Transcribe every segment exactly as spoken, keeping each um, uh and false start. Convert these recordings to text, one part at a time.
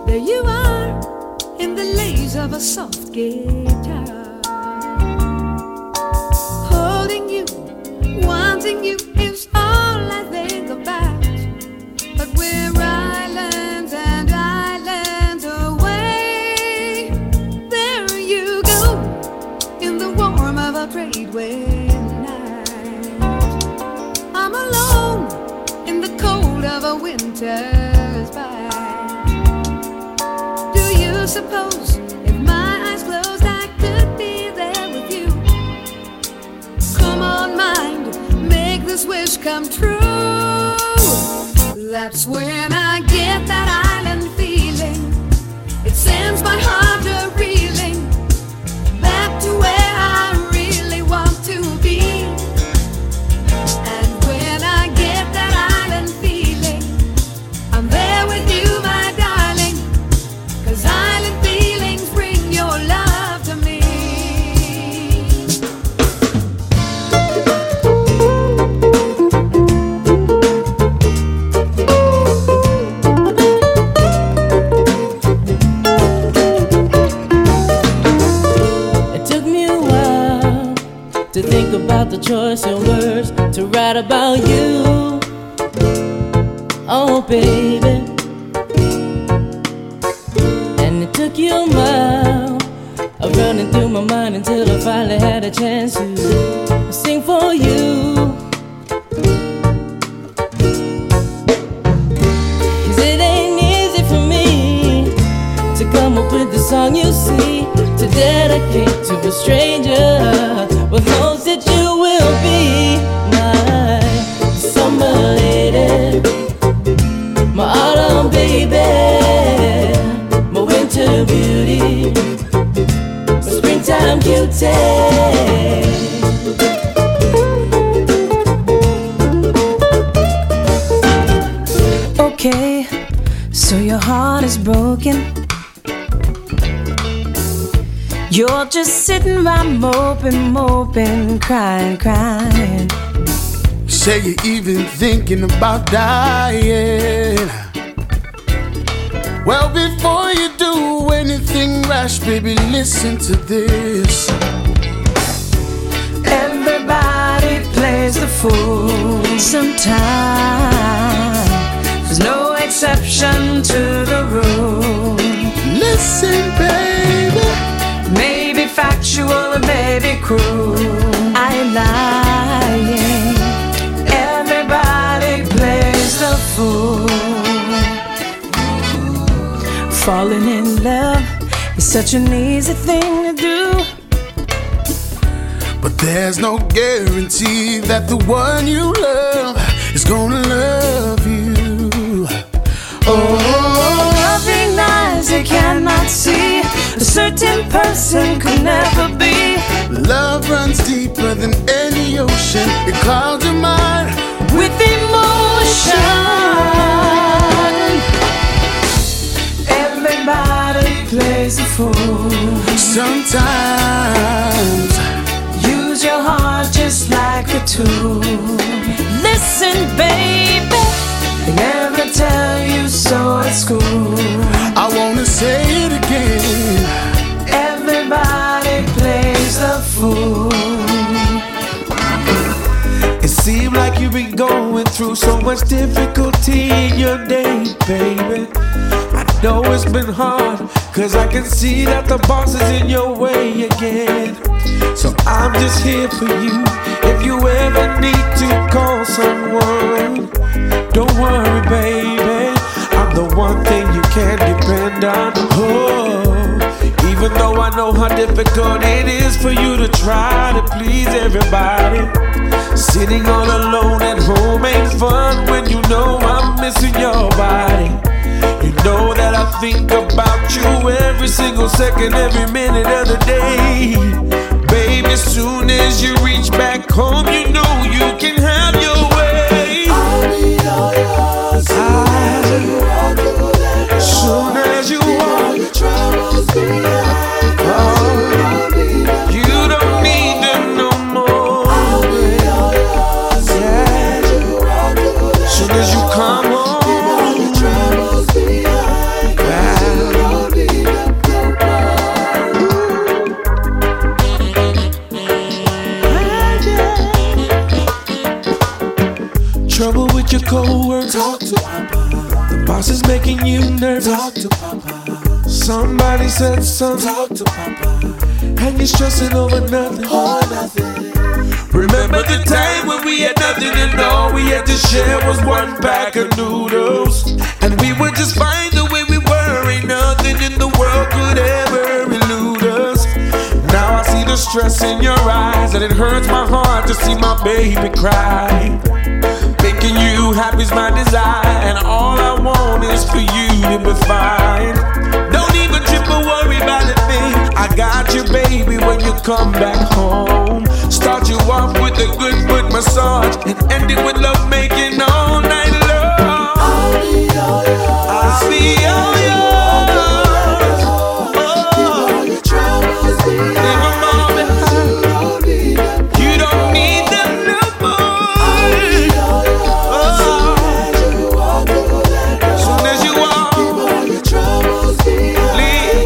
There you are in the lace of a soft guitar, holding you, wanting you is all I think about. But we're islands and islands away. There you go in the warm of a great wind night. I'm alone in the cold of a winter's bite. Do you suppose if my eyes closed I could be there with you? Come on, mind, make this wish come true. That's when I get that island feeling. It sends my heart a reeling back to where I really want to be. And when I get that island feeling, I'm there with you, my darling, 'cause island feelings bring your love to me. To think about the choice of words to write about you. Oh baby. And it took you a mile of running through my mind until I finally had a chance to sing for you. Cause it ain't easy for me to come up with the song you see, to dedicate to a stranger, with hopes that you will be my summer lady, my autumn baby, my winter beauty, my springtime cutie. Okay, so your heart is broken. You're just sitting by moping, moping, crying, crying. Say you're even thinking about dying. Well, before you do anything rash, baby, listen to this. Everybody plays the fool sometimes. There's no exception to the rule. Listen, baby. Maybe factual and maybe cruel. I ain't lying. Everybody plays the fool. Falling in love is such an easy thing to do, but there's no guarantee that the one you love is gonna love you. Oh, loving eyes you cannot see, a certain person could never be. Love runs deeper than any ocean. It clouds your mind with emotion. Everybody plays a fool sometimes. Use your heart just like a tool. Listen, baby, they never tell you so at school. I wanna say it again. Everybody plays the fool. It seems like you've been going through so much difficulty in your day, baby. I know it's been hard, 'cause I can see that the boss is in your way again. So I'm just here for you if you ever need to call someone. Don't worry, baby, I'm the one thing you can depend on. Oh, even though I know how difficult it is for you to try to please everybody, sitting all alone at home ain't fun when you know I'm missing your body. You know that I think about you every single second, every minute of the day. Baby, as soon as you reach back home, you know you can have your way. I'll be all yours. Soon as you walk through that door. Soon as you walk, your troubles behind. oh, you don't need them no more. I'll be all yours. Yeah. Soon as you come home, your troubles behind. well, Talk to Papa. The boss is making you nervous. Talk to Papa. Somebody said something. Talk to Papa. And you're stressing over nothing. Oh, nothing. Remember the time when we had nothing and all we had to share was one pack of noodles. And we were just fine the way we were. Ain't nothing in the world could ever elude us. Now I see the stress in your eyes, and it hurts my heart to see my baby cry. Making you happy is my desire, and all I want is for you to be fine. Don't even trip or worry about a thing. I got you, baby, when you come back home. Start you off with a good foot massage and end it with love making all night long. I'll be all yours. I'll be all yours. Keep all your troubles behind. Leave them all behind. You don't need them no more. I'll be all yours. As you walk through that door. Soon as you walk. Keep all your troubles behind. Leave.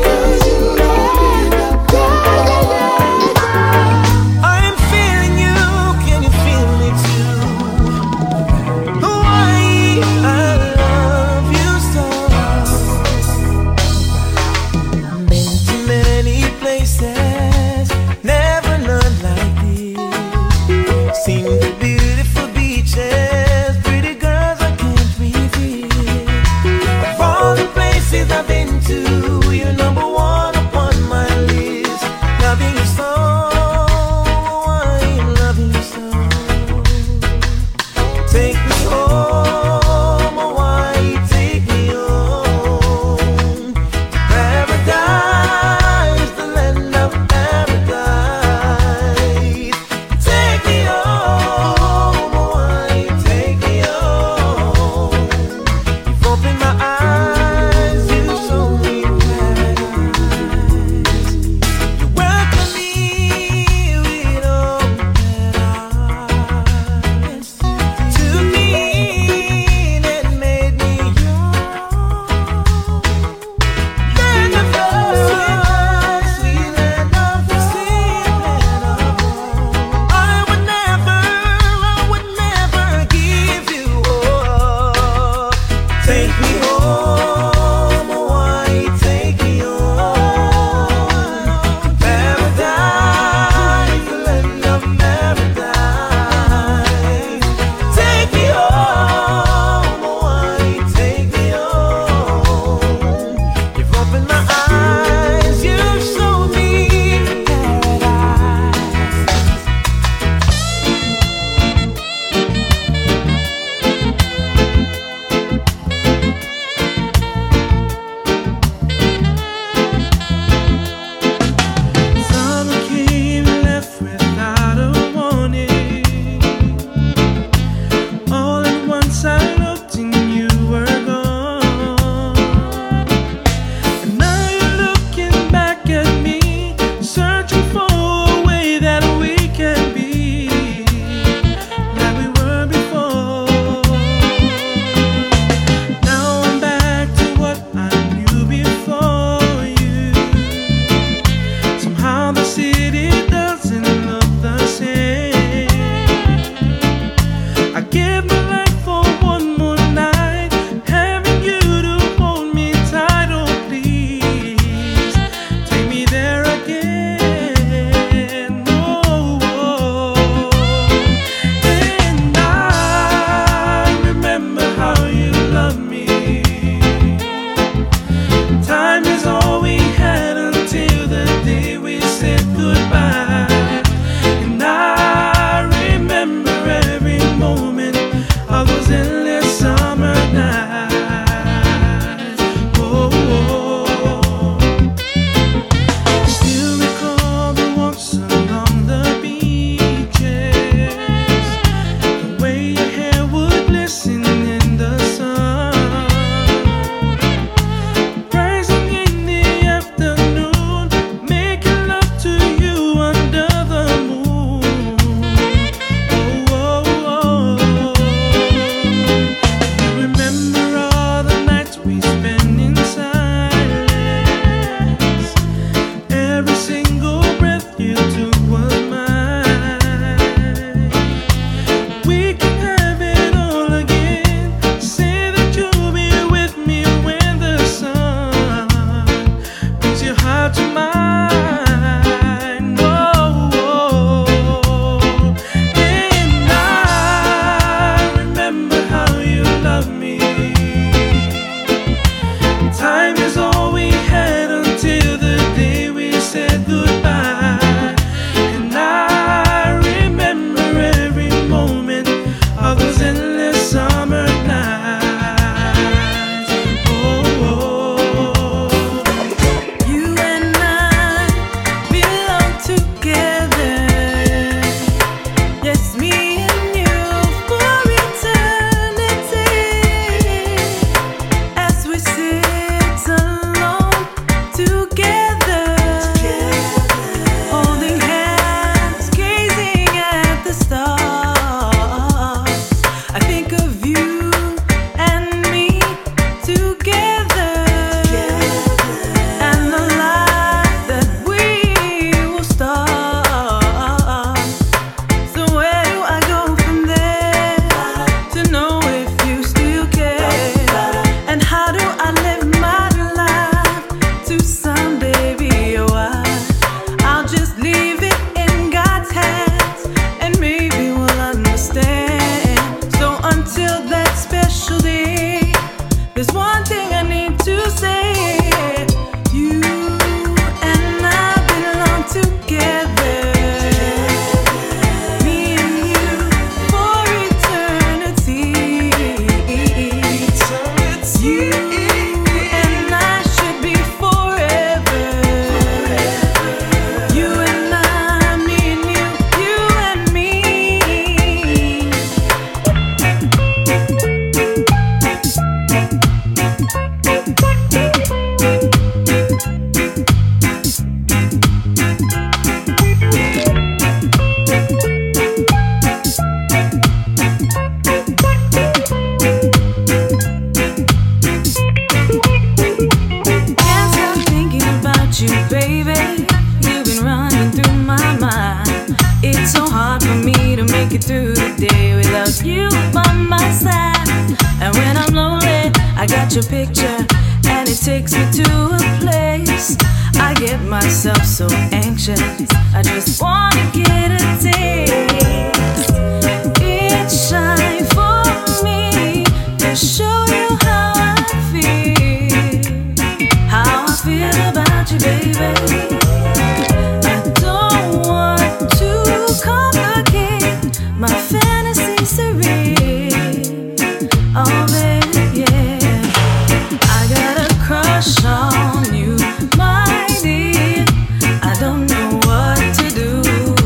Through the day without you by my side. And when I'm lonely, I got your picture, and it takes me to a place. I get myself so anxious, I just wanna get a taste. It's shy for me to show you how I feel, how I feel about you, baby. I don't want to complicate my fantasy serene. Oh baby, yeah. I got a crush on you, my dear. I don't know what to do.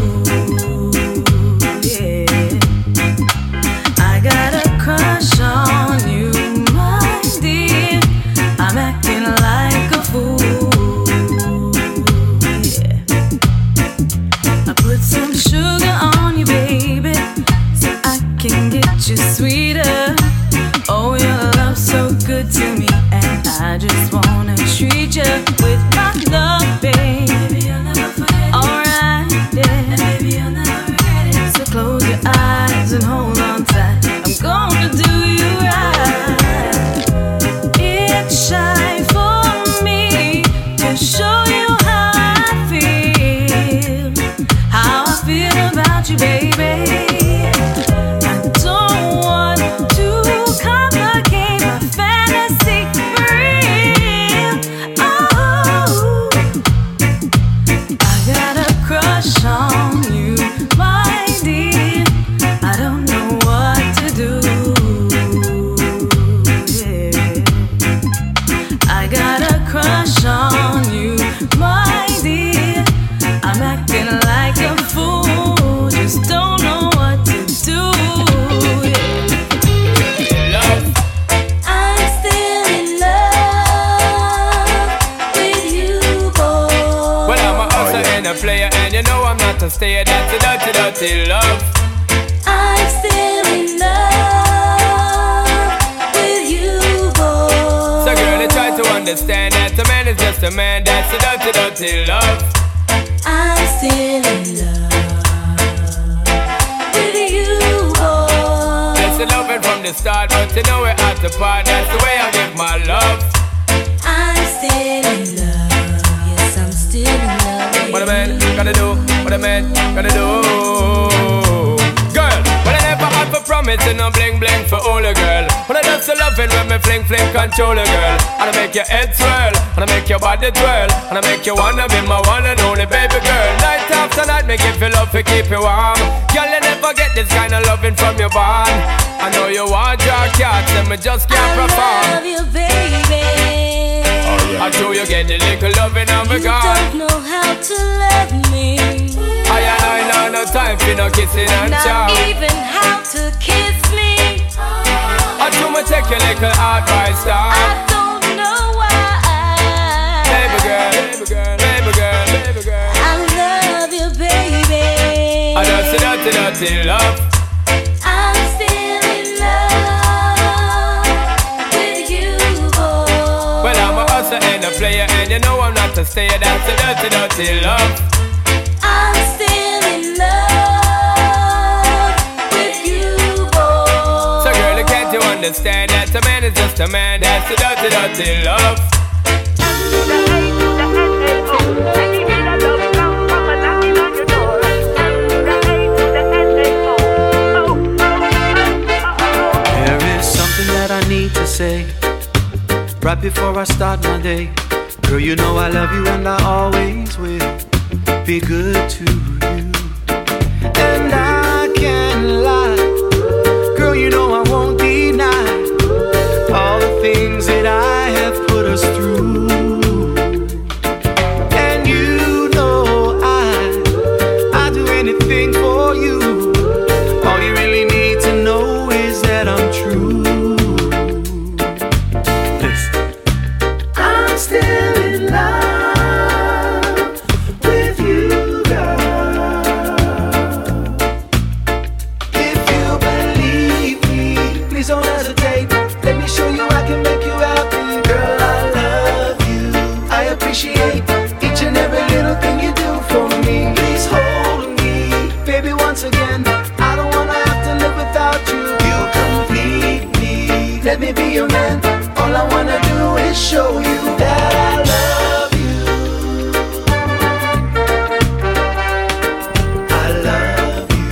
Yeah. I got a crush on you, my dear. I'm acting like a fool. Yeah. I put some sugar on you, baby, can get you sweeter. Oh, your love's so good to me, and I just wanna treat you with my love, babe. Baby, I'll never forget it. Alright, yeah. Baby, I'll never forget it. So close your eyes and hold on tight. I'm gonna do you right. It's shy for me to show you how I feel, how I feel about you, baby. Stay, that's a dirty, dirty love. I'm still in love with you, boy. So girl, I try to understand that a man is just a man. That's a dirty, dirty love. I'm still in love with you, boy. That's the loving from the start, but you know we're at the part. That's the way I give my love. I'm still in love. Yes, I'm still in love with what a man gotta do, what a man gotta do. Girl, when I never had for promise and no bling bling for all a girl. When I just loving when me fling fling control a girl. And I make your head swirl, and I make your body twirl, and I make you wanna be my one and only baby girl. Night after night, make you feel love to keep you warm. Girl, you never get this kind of loving from your bond. I know you want your cats, and me just can't perform. I love you, baby. I do you get the little loving of a God. You don't know how to love me. I and I know no time for no kissing and chow. Not even how to kiss me. I do me take your little advice down. I don't know why. Baby girl, baby girl, baby girl, baby girl. I love you, baby. I just a dirty, dirty love. I'm still in love with you, boy. Well, I'm a hustler and a player, and you know I'm not a stayer. That's a dirty, dirty love. I'm still in love with you, boy. So girl, can't you understand that a man is just a man? That's a dirty, dirty love. There is something that I need to say right before I start my day. Girl, you know I love you and I always will be good to you. And I can't lie, girl, you know I won't deny all the things that I have put us through. And you know I, I do anything for you. All you really need to know is that I'm true. Listen. I'm still in love appreciate each and every little thing you do for me. Please hold me, baby, once again. I don't wanna have to live without you. You complete me, let me be your man. All I wanna do is show you that I love you. I love you.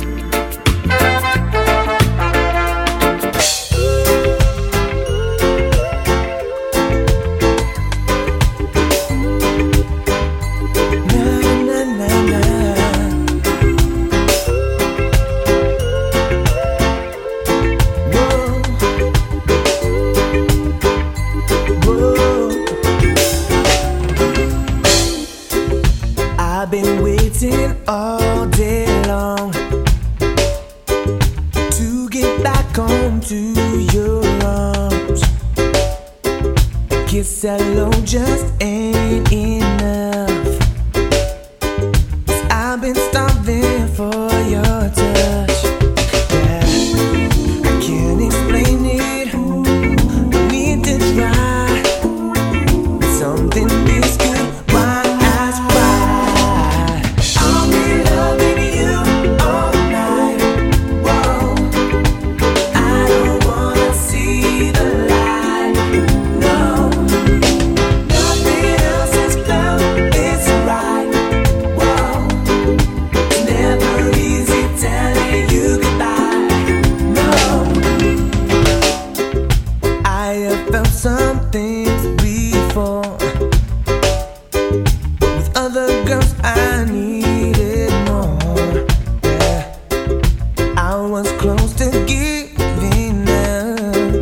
Na, na, na, na. I've been waiting all day long to get back home to your arms. Kiss hello just ain't enough, 'cause I've been starving for your touch. Yeah, I can't explain it, I need to try. Something this good, why ask why? I'll be loving you all night. Whoa, I don't wanna see the light. No, nothing else has felt this right. Whoa, it's never easy telling you goodbye. No, I have felt some things before. With other girls I needed more. Yeah, I was close to giving up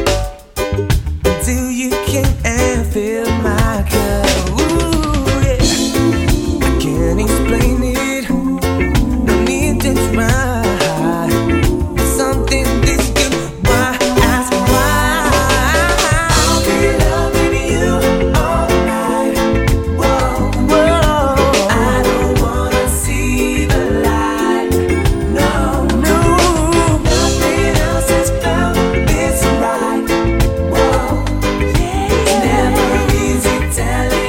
until you came and filled my cup. Ooh, yeah, I can't explain it, no need to try. Something this good, why ask why? I'll be loving you all night. Whoa, whoa, I don't wanna see the light. No, no, nothing else has felt this right. Whoa, it's never easy telling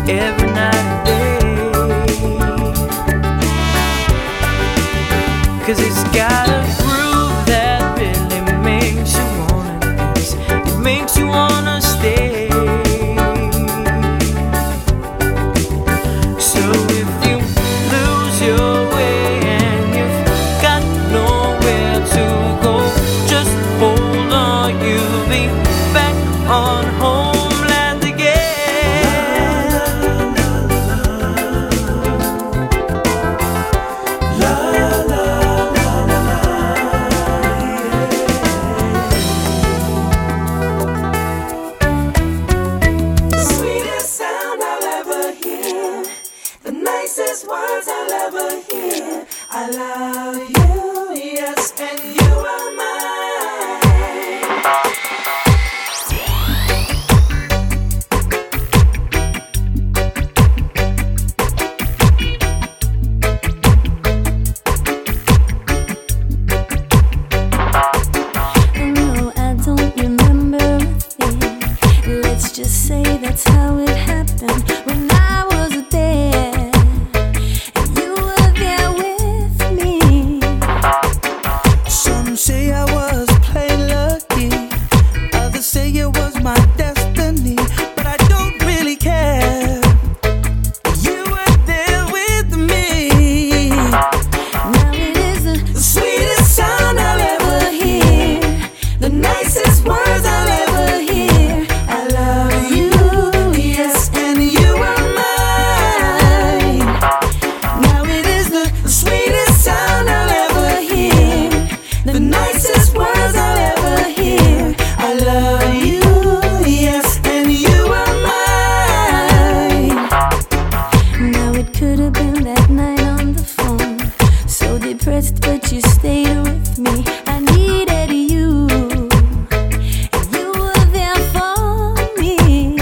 every night and day. 'Cause it's got a groove that really makes you wanna dance. It makes you wanna stay. So if you lose your way and you've got nowhere to go, just hold on, you'll be back on homeland again. La la la la la, the sweetest sound I'll ever hear, the nicest words I'll ever hear. I love you, yes, and you are mine. No, I don't remember a thing. Let's just say that's how it happened. When I was there, and you were there with me. Some say I was plain lucky, others say it was my destiny, but I don't really care. You were there with me. Now it is the Sweetest sound I'll ever hear, the nicest words I'll ever hear. I love you, yes, and you are mine. Now it is the sweetest sound I'll ever hear, the nicest words I'll ever hear. I love you, yes, and you are mine. Now it could have been that night on the phone, so depressed, but you stayed with me. I needed you, and you were there for me.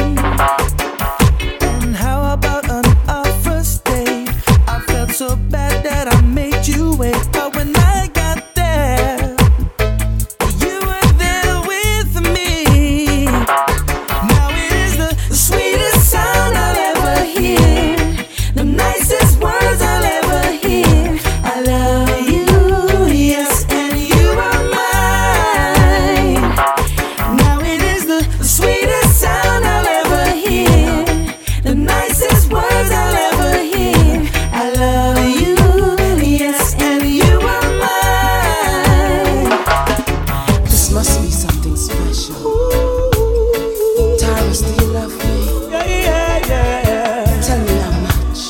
And how about on our first date? I felt so bad that I made you wait, but when I got there, you were there with me. Now it is the Sweetest sound I'll ever hear, the nicest words I'll ever hear. I love you, yes, and you are mine. Now it is the sweetest sound I'll ever hear, the nicest words I'll ever hear. I love you, yes, and you are mine. This must be something special. Tyrus, do you love me? Yeah, yeah, yeah. Tell me how much.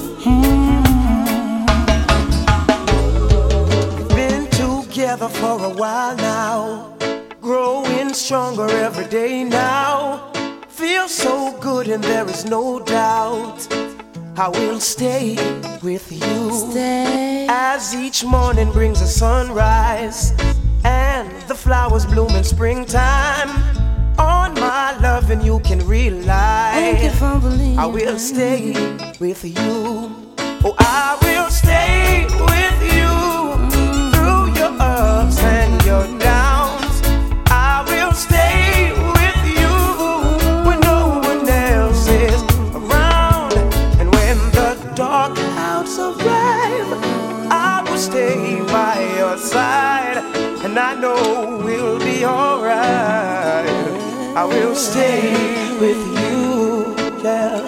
Been together for a while now, growing stronger every day now. Feel so good and there is no doubt I will stay with you. Stay. As each morning brings a sunrise and the flowers bloom in springtime, on my love and you can rely. Thank you for believing. I will stay with you. Oh, I will stay with you through your ups and your downs. I will stay with you when no one else is around. And when the dark clouds arrive, I will stay by your side. And I know we'll be alright. I will stay with you, yeah.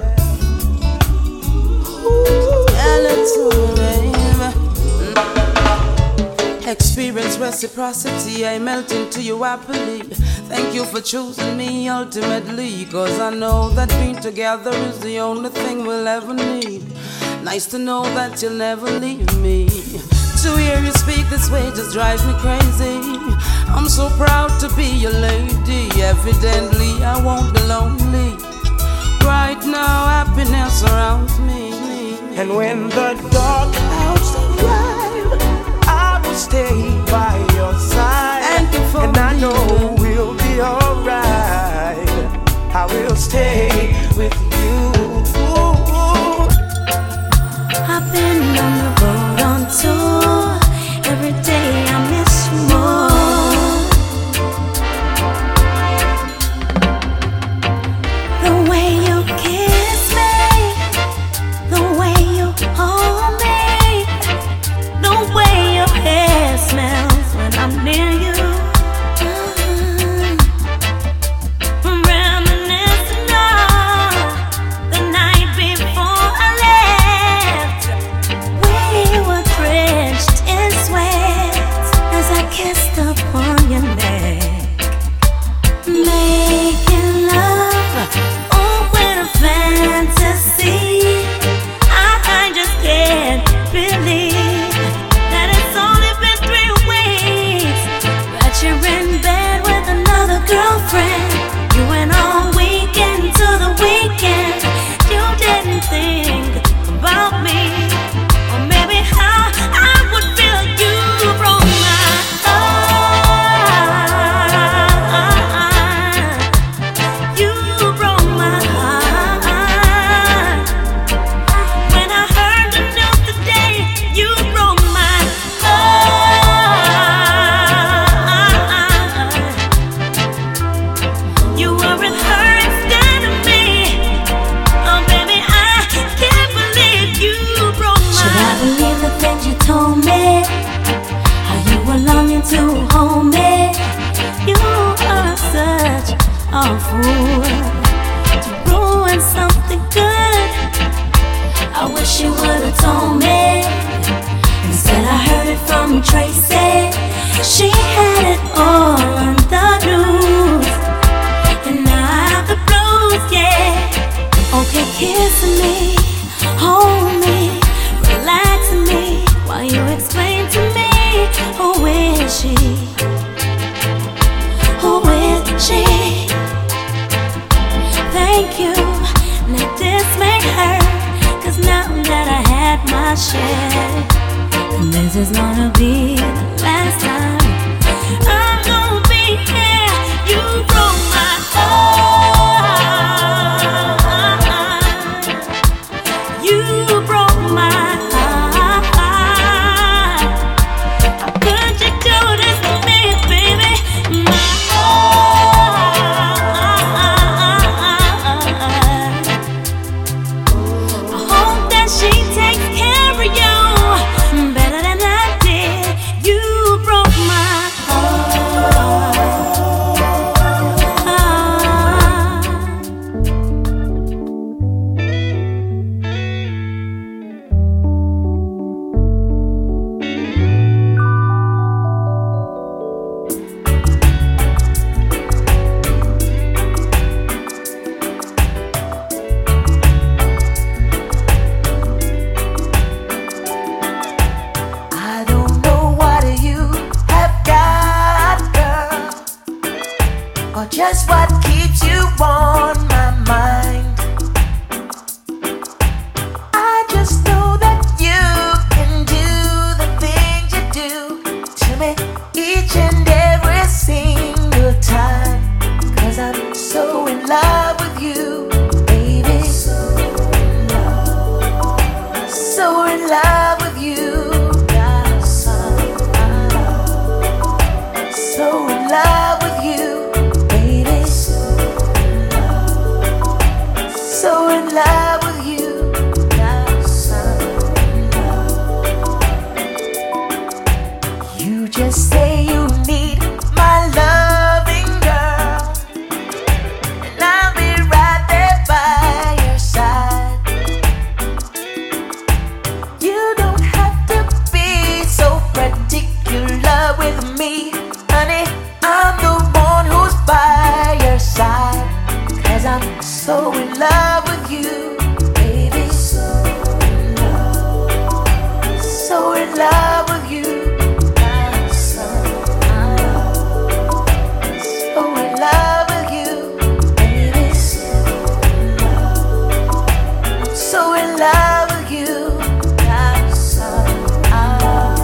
Experience reciprocity, I melt into you happily. Thank you for choosing me ultimately, 'cause I know that being together is the only thing we'll ever need. Nice to know that you'll never leave me. To hear you speak this way just drives me crazy. I'm so proud to be your lady. Evidently I won't be lonely. Right now happiness surrounds me. And when the dark clouds arrive, I will stay by your side. Thank you for and I know believing. we'll be alright. I will stay with you. I've been on the road on tour. Every day I miss you more. The way you kiss me, a fool to ruin something good. I wish you would've told me. Instead I heard it from Tracy. She had it all on the news, and now I have the blues, yeah. Okay, kiss me, hold me, relax me, while you explain to me, who is she? Who is she? Thank you, let this make her, cause now that I had my share, and this is gonna be the last time I'm gonna be here. You broke my heart. You broke my heart. How could you do this to me, baby? My heart. I hope that she takes care of you better than I did. You broke my heart. I don't know what you have got, girl, or just what keeps you on my mind. I just know that you can do the things you do to me each and every single time. Cause I'm so in love with you, baby. So in love, so in love with you. So in love with you, baby. So in love with you. You just say you need my loving, girl, and I'll be right there by your side. You don't have to be so particular with me, honey. I'm the one who's by your side. Cause I'm so in love with you, baby. So in love, so in love with you. I'm so in love, so in love with you, baby. So in love with you. I'm so in love.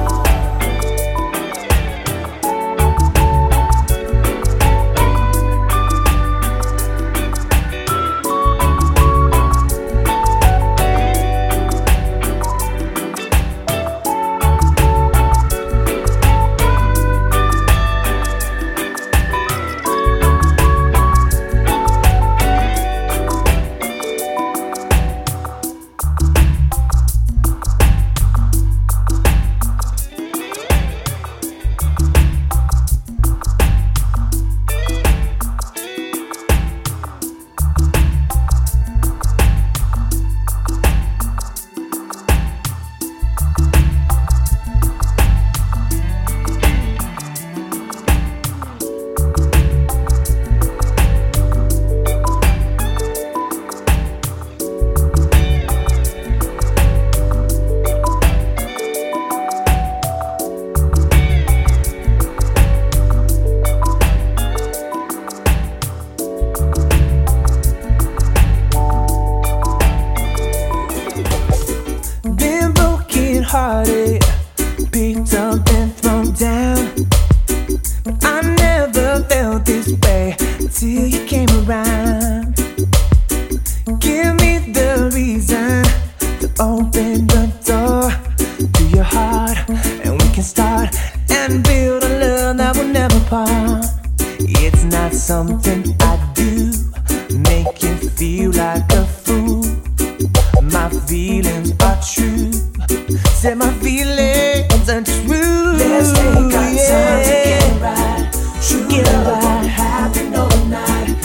Been broken hearted, picked up and thrown down. But I never felt this way till you came around. Give me the reason to open the door to your heart, and we can start and build a love that will never part. It's not something I do, make you feel like a fool. My feelings are true. Said my feelings are true. Let's take our time to get it right. True love won't happen overnight.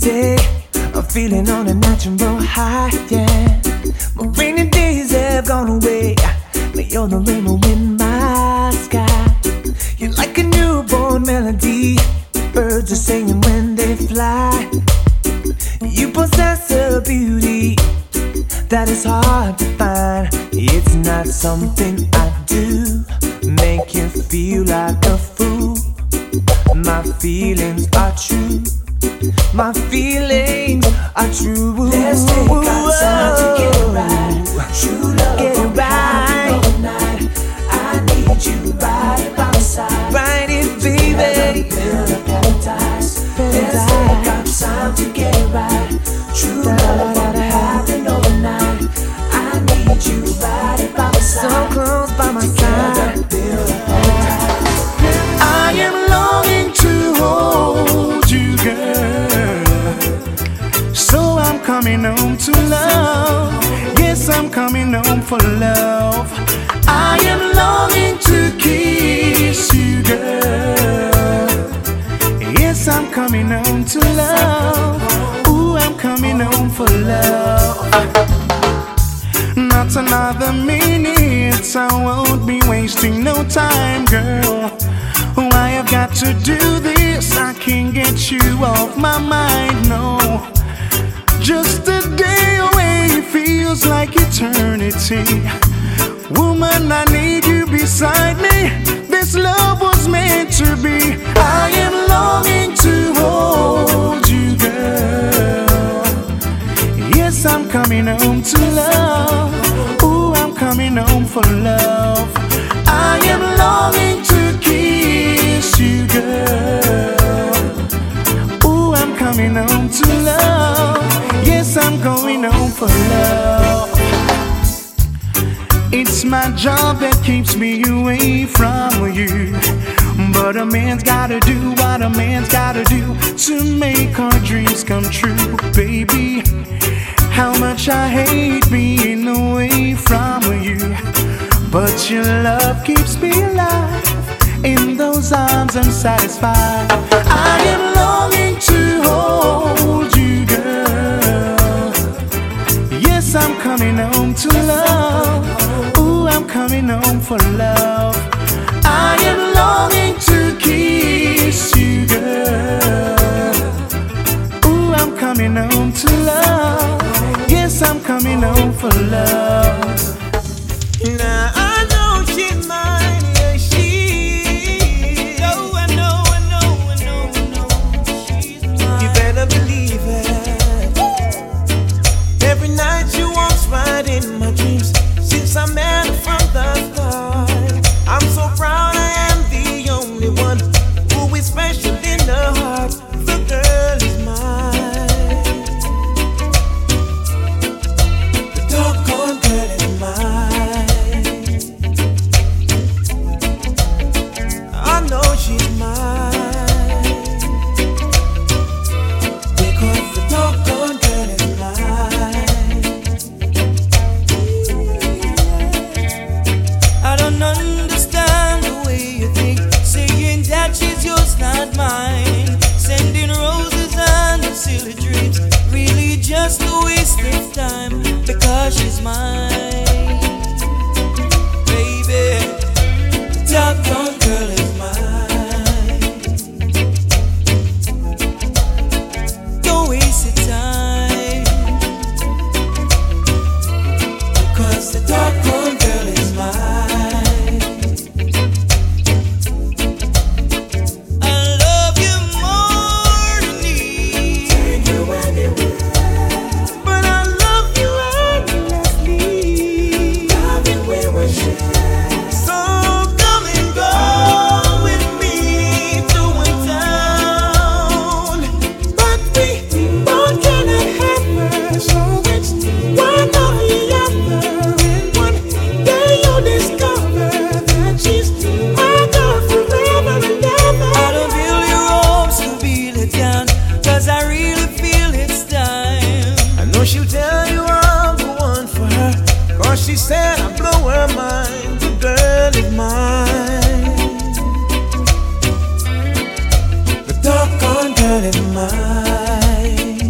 day, I'm feeling on a natural high, yeah. My rainy days have gone away, but you're the rainbow in my sky. You're like a newborn melody, birds are singing when they fly. You possess a beauty that is hard to find. It's not something I do, make you feel like a fool. My feelings are true, my feelings are true. Let's take our time to get it right. True love, get it right. All night. I need you right by my side. Right it, baby. Build a paradise. Let's take our time to get it right. True love won't happen overnight. I need you right by my side. So close by my side. Build a paradise. I am longing to hold you, girl. So I'm coming home to love. Yes, I'm coming home for love. I am longing to kiss you, girl. Yes, I'm coming home to love. Ooh, I'm coming home for love. Not another minute, I won't be wasting no time, girl. Oh, I have got to do this, I can't get you off my mind, no. Just a day away feels like eternity. Woman, I need you beside me. This love was meant to be. I am longing to hold you, girl. Yes, I'm coming home to love. Ooh, I'm coming home for love. I am longing to kiss you, girl. Ooh, I'm coming home to love. Yes, I'm going home for love. It's my job that keeps me away from you, but a man's gotta do what a man's gotta do to make our dreams come true, baby. How much I hate being away from you, but your love keeps me alive. In those arms I'm satisfied. I am longing to hold you, girl. Yes, I'm coming home to love. Ooh, I'm coming home for love. I am longing to kiss you, girl. Ooh, I'm coming home to love. Yes, I'm coming home for love. Now I know she's mine, yeah, she. Oh, I know, I know, I know, I know. She's mine. You better believe it. Every night she walks right in my dreams. Since I met her from the start, I'm so proud I am the only one who is special in the heart. The girl is mine. The doggone girl is mine. I know she's mine, because the doggone girl is mine. I don't understand the way you think, saying that she's yours, not mine. Sending roses and silly dreams, really just a waste of time, because she's mine. Baby, the doggone girl is mine. Don't waste your time, because the doggone girl is mine. I love you more than me. Turn you anywhere, but I love you endlessly. Loving we were shared. So come and go with me to a town, but we both cannot have her. So it's one or the other, and one day you'll discover that she's my girl forever and ever. I don't feel your hopes to be let down, cause I really feel it's time. I know she'll tell you I'm the one for her, cause she said I blow her mind. The girl is mine. The doggone girl is mine.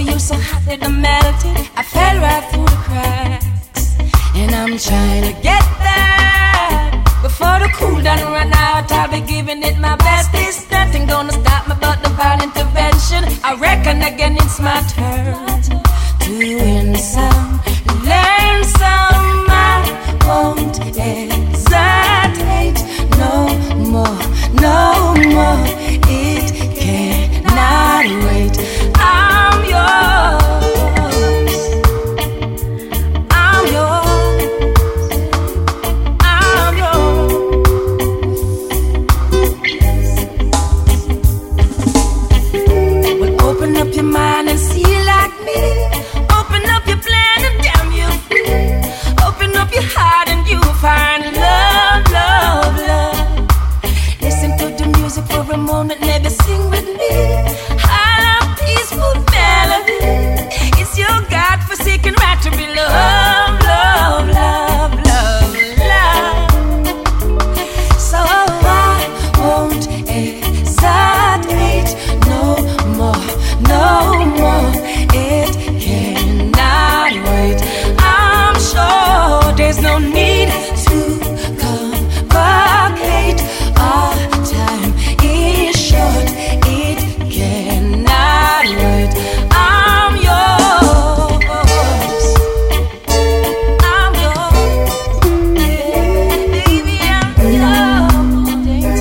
you so hot that I melted. I fell right through the cracks, and I'm trying to get there before the cool down run out. I'll be giving it my best. There's nothing gonna stop me but divine intervention. I reckon again it's my turn to win some, learn some. I won't hesitate no more, no more. It cannot wait. I'm yours. I'm yours. I'm yours. Well, open up your mind and see like me. Open up your plan and damn you free. Open up your heart and you will find love, love, love. Listen to the music for a moment, maybe sing with me. I love peaceful melody. It's your God-forsaken right to be loved, love, love, love, love. So I won't hesitate no more, no more. It cannot wait. I'm sure there's no need to complicate. Our time is short. It cannot wait. I'm yours. I'm yours. Baby, I'm yours.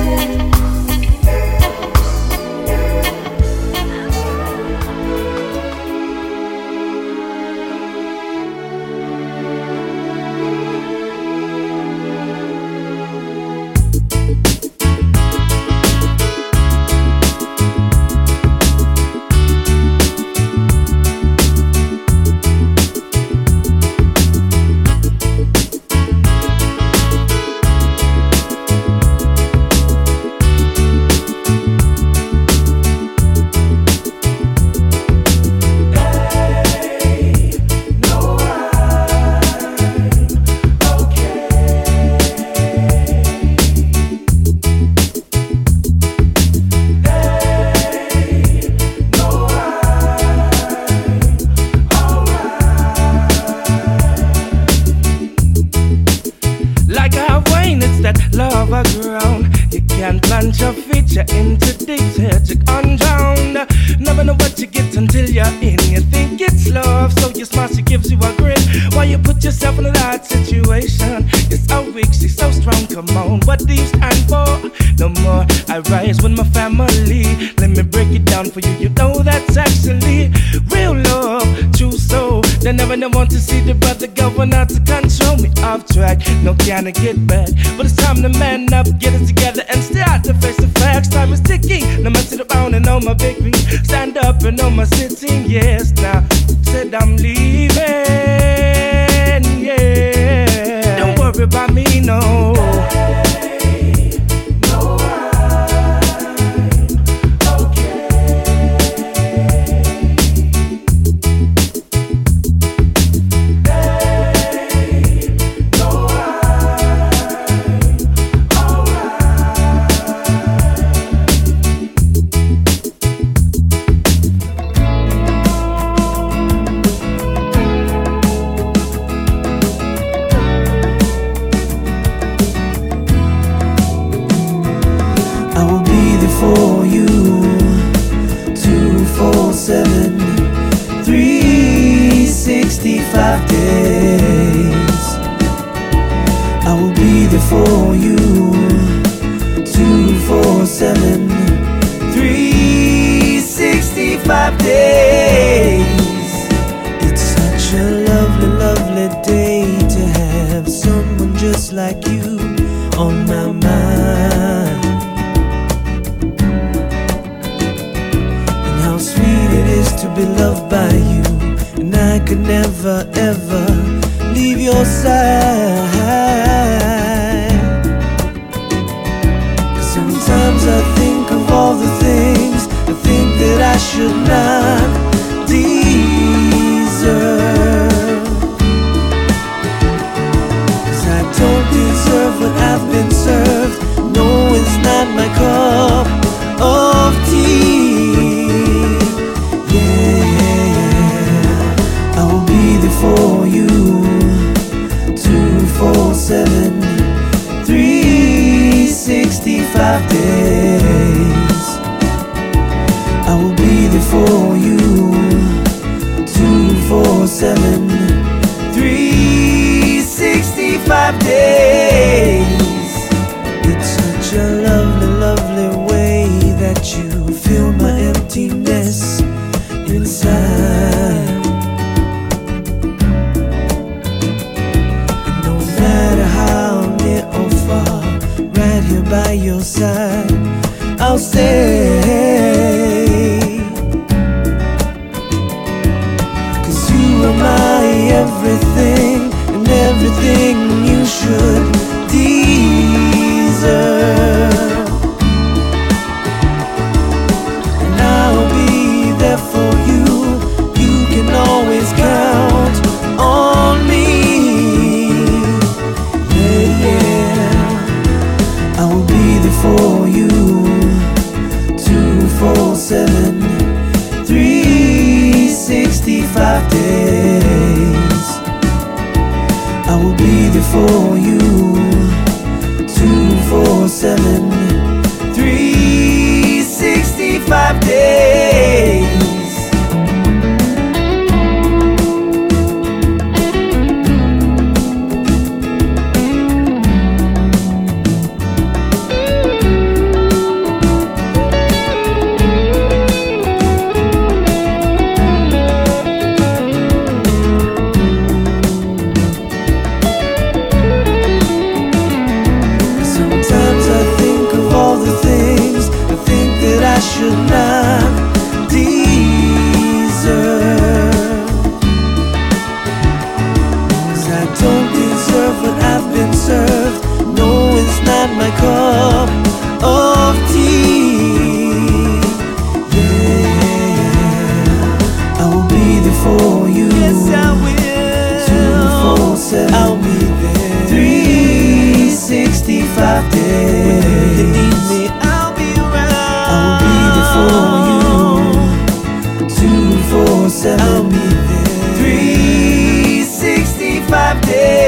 Like a wine, it's that love ground. You can't plant your feature into deep, hectic undrowned. Never know what you get until you're in. You think it's love, so you smart, she gives you a grin. While you put yourself in a right situation. You're so weak, she's so strong, come on. What do you stand for? No more, I rise with my family. Let me break it down for you, you know that's actually real love, true soul. They never know want to see the brother going out to control me off track. No can I get back, but it's time to man up, get it together and start to face the facts. Time is ticking, no matter sit around and know my victory. Stand up and know my sitting, yes now. Said I'm leaving, yeah. Don't worry about me, no. For you, two, four, seven, three, sixty-five days. I will be there for you, two, four, seven, three, sixty-five days. It's such a lovely, lovely day to have someone just like you on my mind. To be loved by you, and I could never ever leave your side. 'Cause sometimes I think of all the things I think that I should not deserve. 'Cause I don't deserve what I've been served. No, it's not my cup of tea. Yeah, yeah, yeah. time. And no matter how near or far, right here by your side, I'll stay. 'Cause you are my everything, and everything you should deserve. And I'll be there for you. You can always count on me. Yeah, yeah. I will be there for you. Two, four, seven, three, sixty-five days. I will be there for you. Two, four, seven, three, sixty-five days. Sometimes I think of all the things I think that I should not deserve. 'Cause I don't deserve what I've been served. No, it's not my cup of tea. Yeah, I will be there for you. Yes, I will. Two, four, seven, I'll be there. Three, sixty-five days. When you need me, I'll be around. I will be there for you. Two, four, seven, I'll be there. Three, sixty-five days.